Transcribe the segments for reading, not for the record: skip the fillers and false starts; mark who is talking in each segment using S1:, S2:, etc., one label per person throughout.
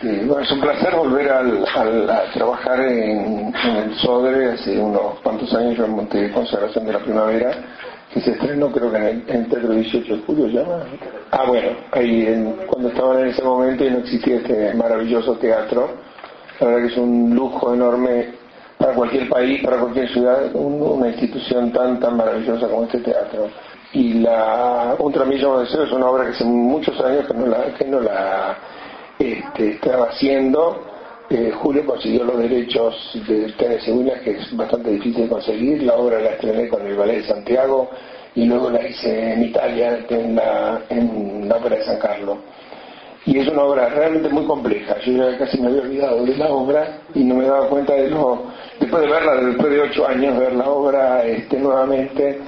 S1: Bueno, es un placer volver a trabajar en el Sodre. Hace unos cuantos años yo monté Consagración de la Primavera, que se estrenó creo que en el Teatro 18 de Julio, ¿llama? Bueno, ahí cuando estaban en ese momento y no existía este maravilloso teatro. La verdad que es un lujo enorme para cualquier país, para cualquier ciudad, una institución tan maravillosa como este teatro. Y Un Tramillo de Deseo es una obra que hace muchos años que no la estaba haciendo. Julio consiguió los derechos de Tennessee Williams, que es bastante difícil de conseguir. La obra la estrené con el Ballet de Santiago y luego la hice en Italia en la Ópera de San Carlos. Y es una obra realmente muy compleja. Yo ya casi me había olvidado de la obra y no me daba cuenta después de verla, después de 8 años, ver la obra nuevamente.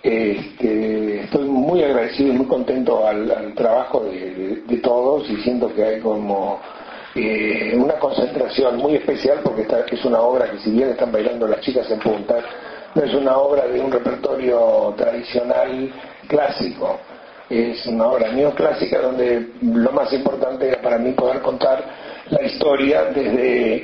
S1: Estoy muy agradecido y muy contento al trabajo de todos, y siento que hay como una concentración muy especial, porque es una obra que, si bien están bailando las chicas en puntas, no es una obra de un repertorio tradicional clásico. Es una obra neoclásica donde lo más importante era para mí poder contar la historia desde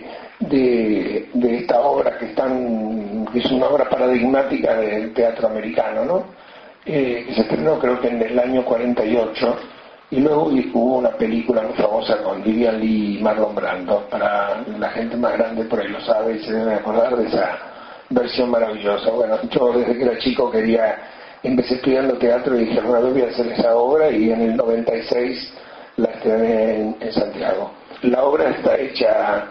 S1: de esta obra que es una obra paradigmática del teatro americano, ¿no? Que se estrenó creo que en el año 48, y luego hubo una película muy famosa con Vivian Lee y Marlon Brando. Para la gente más grande por ahí lo sabe y se debe acordar de esa versión maravillosa. Bueno, yo desde que era chico empecé estudiando teatro y dije, alguna vez voy a hacer esa obra, y en el 96 la estrené en Santiago. La obra está hecha,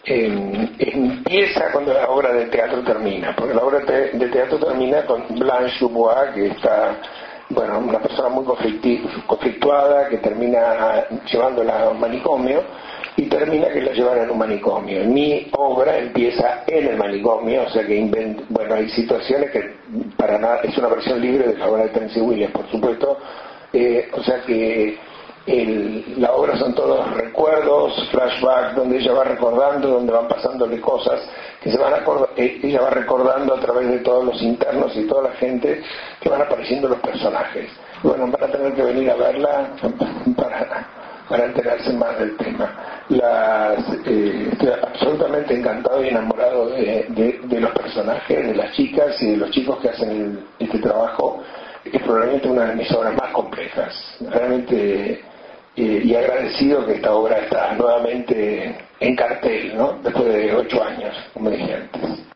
S1: empieza cuando la obra de teatro termina, porque la obra de teatro termina con Blanche Dubois, que está, una persona muy conflictuada, que termina llevándola a un manicomio, y termina que la llevan en un manicomio. Mi obra empieza en el manicomio, o sea que hay situaciones que para nada, es una versión libre de la obra de Tennessee Williams, por supuesto, o sea que la obra son todos recuerdos, flashbacks, donde ella va recordando, donde van pasándole cosas que ella va recordando a través de todos los internos y toda la gente que van apareciendo los personajes. Van a tener que venir a verla para enterarse más del tema. Estoy absolutamente encantado y enamorado de los personajes, de las chicas y de los chicos que hacen este trabajo. Es probablemente una de mis obras más complejas, realmente, y agradecido que esta obra está nuevamente en cartel, ¿no? Después de 8 años, como dije antes.